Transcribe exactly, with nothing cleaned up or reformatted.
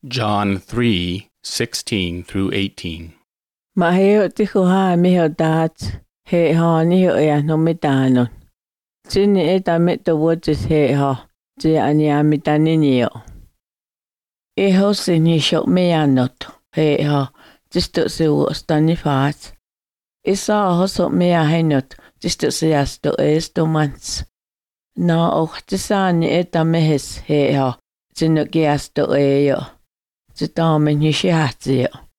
John three sixteen through eighteen. Ma heo tiku haa miho taat he ha ni ho ya no mitano. Sini eta mito vuotis he ha te ania mitani nio. E ho sini shok meanot he ha tisto se vuostani faat. E saa ho so mea henot tisto se asto esto mans. Na och tisani eta mehes he ha sinne kiasto e jo. Se taamen ni shihatsi jo.